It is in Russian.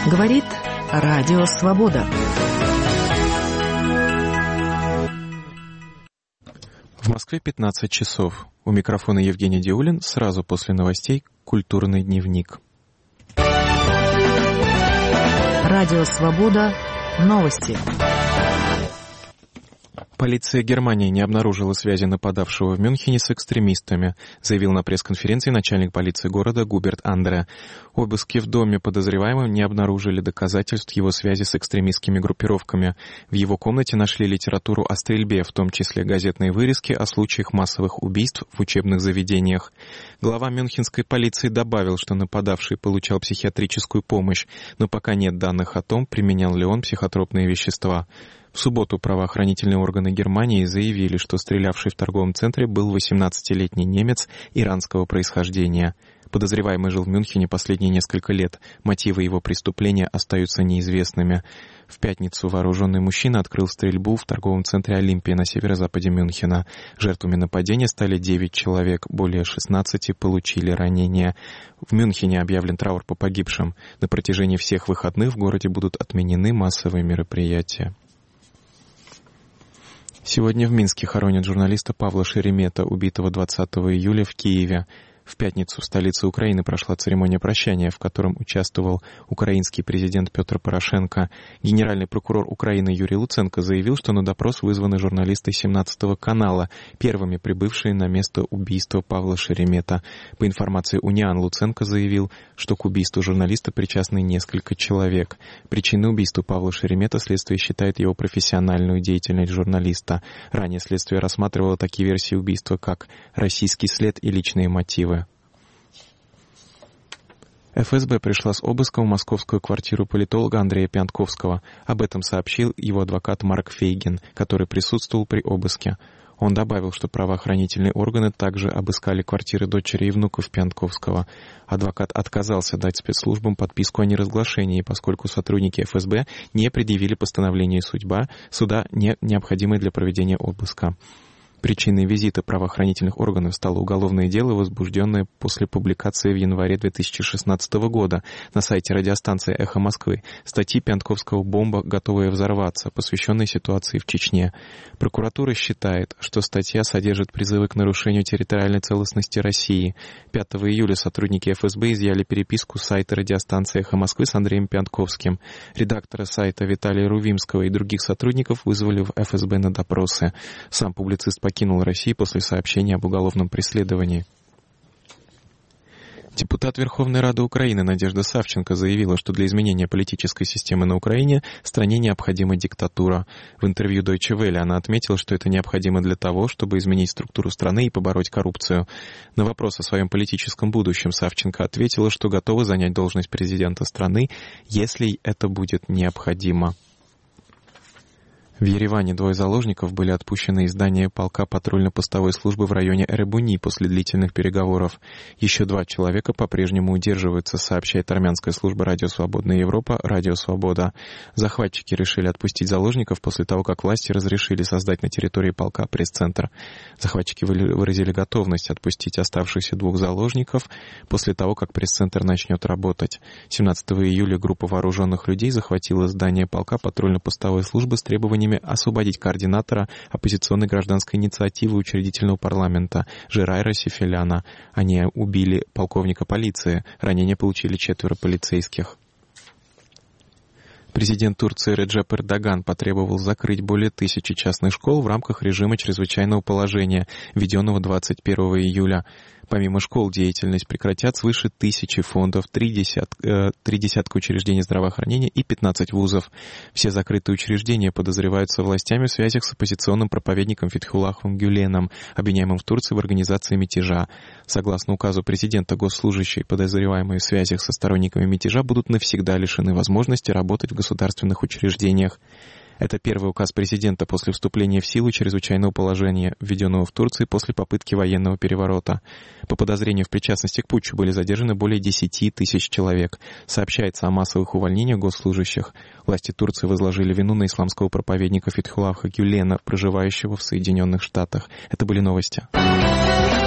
Говорит Радио Свобода. В Москве 15 часов. У микрофона Евгений Диулин. Сразу после новостей «Культурный дневник». Радио Свобода. Новости. Полиция Германии не обнаружила связи нападавшего в Мюнхене с экстремистами, заявил на пресс-конференции начальник полиции города Губерт Андре. Обыски в доме подозреваемого не обнаружили доказательств его связи с экстремистскими группировками. В его комнате нашли литературу о стрельбе, в том числе газетные вырезки о случаях массовых убийств в учебных заведениях. Глава мюнхенской полиции добавил, что нападавший получал психиатрическую помощь, но пока нет данных о том, применял ли он психотропные вещества. В субботу правоохранительные органы Германии заявили, что стрелявший в торговом центре был 18-летний немец иранского происхождения. Подозреваемый жил в Мюнхене последние несколько лет. Мотивы его преступления остаются неизвестными. В пятницу вооруженный мужчина открыл стрельбу в торговом центре «Олимпия» на северо-западе Мюнхена. Жертвами нападения стали 9 человек, более 16 получили ранения. В Мюнхене объявлен траур по погибшим. На протяжении всех выходных в городе будут отменены массовые мероприятия. Сегодня в Минске хоронят журналиста Павла Шеремета, убитого 20 июля в Киеве. В пятницу в столице Украины прошла церемония прощания, в котором участвовал украинский президент Петр Порошенко. Генеральный прокурор Украины Юрий Луценко заявил, что на допрос вызваны журналисты 17-го канала, первыми прибывшие на место убийства Павла Шеремета. По информации УНИАН, Луценко заявил, что к убийству журналиста причастны несколько человек. Причиной убийства Павла Шеремета следствие считает его профессиональную деятельность журналиста. Ранее следствие рассматривало такие версии убийства, как российский след и личные мотивы. ФСБ пришла с обыском в московскую квартиру политолога Андрея Пьянковского. Об этом сообщил его адвокат Марк Фейгин, который присутствовал при обыске. Он добавил, что правоохранительные органы также обыскали квартиры дочери и внуков Пьянковского. Адвокат отказался дать спецслужбам подписку о неразглашении, поскольку сотрудники ФСБ не предъявили постановление суда, необходимое для проведения обыска. Причиной визита правоохранительных органов стало уголовное дело, возбужденное после публикации в январе 2016 года на сайте радиостанции «Эхо Москвы» статьи Пьянковского «Бомба, готовая взорваться», посвященной ситуации в Чечне. Прокуратура считает, что статья содержит призывы к нарушению территориальной целостности России. 5 июля сотрудники ФСБ изъяли переписку с сайта радиостанции «Эхо Москвы» с Андреем Пьянковским. Редактора сайта Виталия Рувимского и других сотрудников вызвали в ФСБ на допросы. Сам публицист покинул Россию после сообщения об уголовном преследовании. Депутат Верховной Рады Украины Надежда Савченко заявила, что для изменения политической системы на Украине стране необходима диктатура. В интервью Deutsche Welle она отметила, что это необходимо для того, чтобы изменить структуру страны и побороть коррупцию. На вопрос о своем политическом будущем Савченко ответила, что готова занять должность президента страны, если это будет необходимо. В Ереване 2 заложников были отпущены из здания полка патрульно-постовой службы в районе Эребуни после длительных переговоров. Еще 2 человека по-прежнему удерживаются, сообщает армянская служба «Радио Свободная Европа» «Радио Свобода». Захватчики решили отпустить заложников после того, как власти разрешили создать на территории полка пресс-центр. Захватчики выразили готовность отпустить оставшихся 2 заложников после того, как пресс-центр начнет работать. 17 июля группа вооруженных людей захватила здание полка патрульно-постовой службы с требованием освободить координатора оппозиционной гражданской инициативы учредительного парламента Жерайра Сефеляна. Они убили полковника полиции. Ранения получили 4 полицейских. Президент Турции Реджеп Эрдоган потребовал закрыть более 1000 частных школ в рамках режима чрезвычайного положения, введенного 21 июля. Помимо школ, деятельность прекратят свыше 1000 фондов, 3 десятка учреждений здравоохранения и 15 вузов. Все закрытые учреждения подозреваются властями в связях с оппозиционным проповедником Фетхуллахом Гюленом, обвиняемым в Турции в организации мятежа. Согласно указу президента, госслужащие, подозреваемые в связях со сторонниками мятежа, будут навсегда лишены возможности работать в государственных учреждениях. Это первый указ президента после вступления в силу чрезвычайного положения, введенного в Турции после попытки военного переворота. По подозрению в причастности к путчу были задержаны более 10 тысяч человек. Сообщается о массовых увольнениях госслужащих. Власти Турции возложили вину на исламского проповедника Фетхуллаха Гюлена, проживающего в Соединенных Штатах. Это были новости.